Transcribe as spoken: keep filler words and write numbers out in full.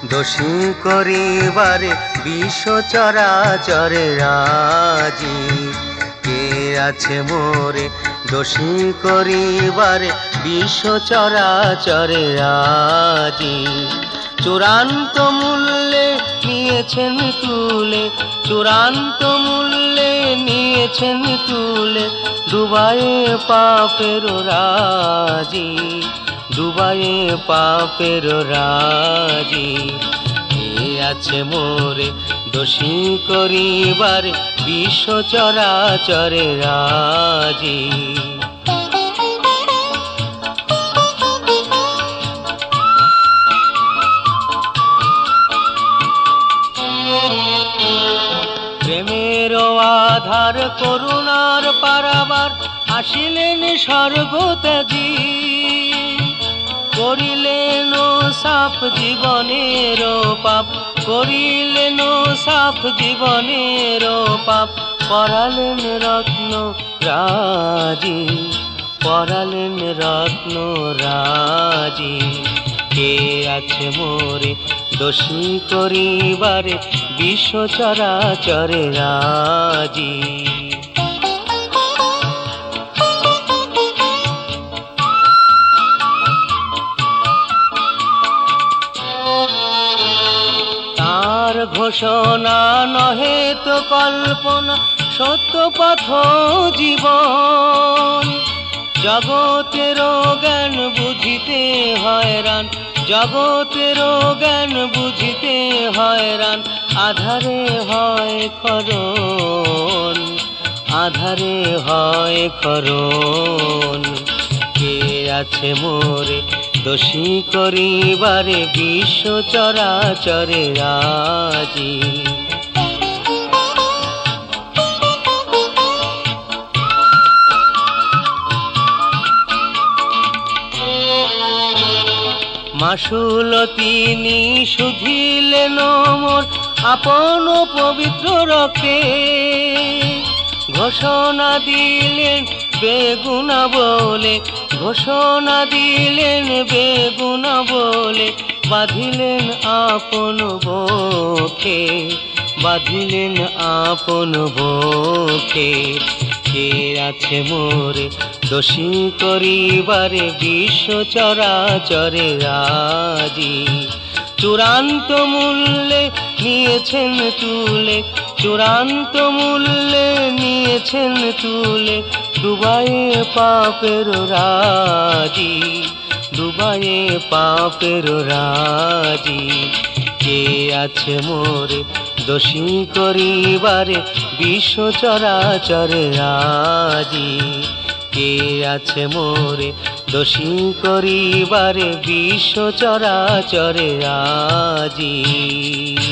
দোষী করিবারে বিশ্ব চরাচরে রাজি। কে আছে মোরে দোষী করিবারে বিশ্ব চরাচরে রাজি। চূড়ান্ত মূল্যে নিয়েছেন তুলে, চূড়ান্ত মূল্যে নিয়েছেন তুলে, ডুবায়ে পাপের রাজি, ডুবায়ে পাপের রাজি। কে আছে মোরে দোষী করিবার বিশ্ব চরাচরে রাজি। প্রেমের আধার করুণার পারাবার আসিলেন স্বর্গ ত্যাজি। করিলেন সাফ জীবনের পাপ, করিলেন সাফ জীবনের পাপ, পরালেন রত্ন রাজি, পরালেন রত্ন রাজি। কে আছে মোরে দোষী করিবারে বিশ্ব চরাচরে রাজি। তার ঘোষণা নহে তো কল্পনা, সত্য পথ জীবন। জগতের জ্ঞান বুঝিতে হয়রান, জগতের জ্ঞান বুঝিতে হয়রান, আধারে হয় খরণ, আধারে হয় খরণ। কে আছে মোরে দোষী করিবারে বিশ্ব চরাচরে রাজি। মাসুল তিনি শুধিলেন মোর আপন পবিত্র রক্ষে, ঘোষণা দিলেন বেগুনা বলে, ঘোষণা দিলেন বেগুনা বলে, বাঁধিলেন আপন বক্ষে, বাঁধিলেন আপন বক্ষে। কে আছে মোরে দোষী করিবারে বিশ্ব চরাচরে রাজি। চূড়ান্ত মূল্যে নিয়েছেন তুলে, চূড়ান্ত মূল্যে নিয়েছেন তুলে, ডুবায়ে পাপের রাজি, ডুবায়ে পাপের রাজি। কে আছে মোরে দোষী করিবারে বিশ্ব চরাচরে রাজি। কে আছে মোরে দোষী করিবারে বিশ্ব চরাচরে রাজি।